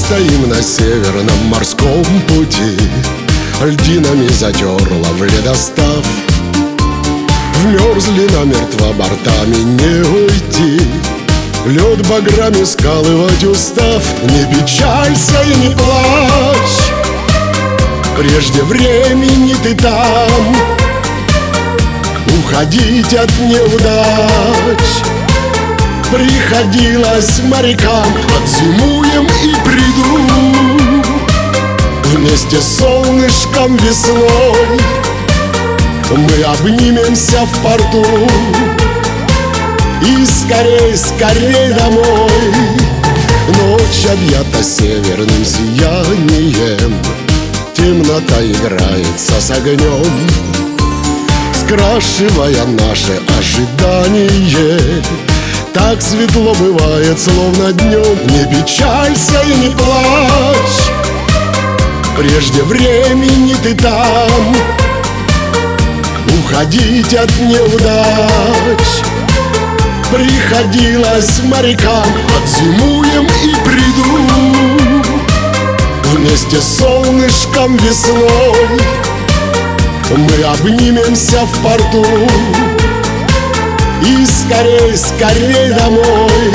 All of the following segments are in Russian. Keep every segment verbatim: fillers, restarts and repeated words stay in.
стоим на северном морском пути, льдинами затерла в ледостав. Вмерзли намертво бортами, не уйти. Лед баграми скалывать устав. Не печалься и не плачь, прежде времени ты там. Уходить от неудач приходилось морякам. Отзимуем и приду вместе с солнышком весной. Мы обнимемся в порту и скорей, скорей домой. Ночь объята северным сиянием, темнота играется с огнем, скрашивая наше ожидание. Так светло бывает, словно днем. Не печалься и не плачь, прежде времени ты там. Уходить от неудач приходилось морякам. Отзимуем и приду вместе с солнышком весной. Мы обнимемся в порту и скорей, скорей домой.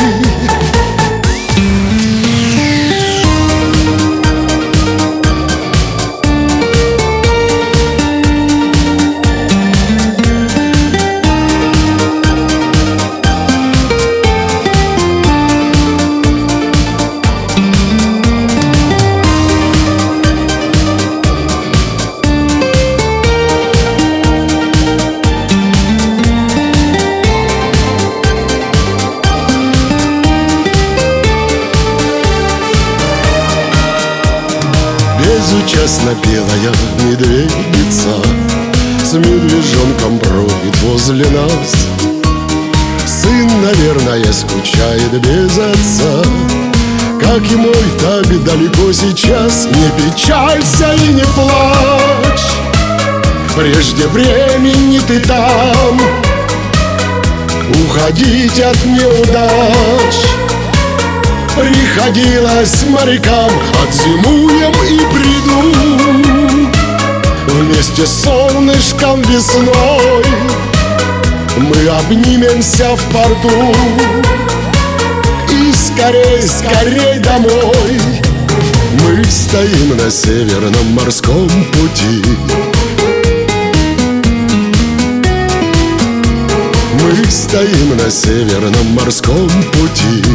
Безучастно белая медведица с медвежонком бродит возле нас. Сын, наверное, скучает без отца, как и мой так далеко сейчас. Не печалься и не плачь, прежде времени ты там. Уходить от неудач приходилось морякам. Отзимуем и приду вместе с солнышком весной. Мы обнимемся в порту и скорей, скорей домой. Мы стоим на северном морском пути. Мы стоим на северном морском пути.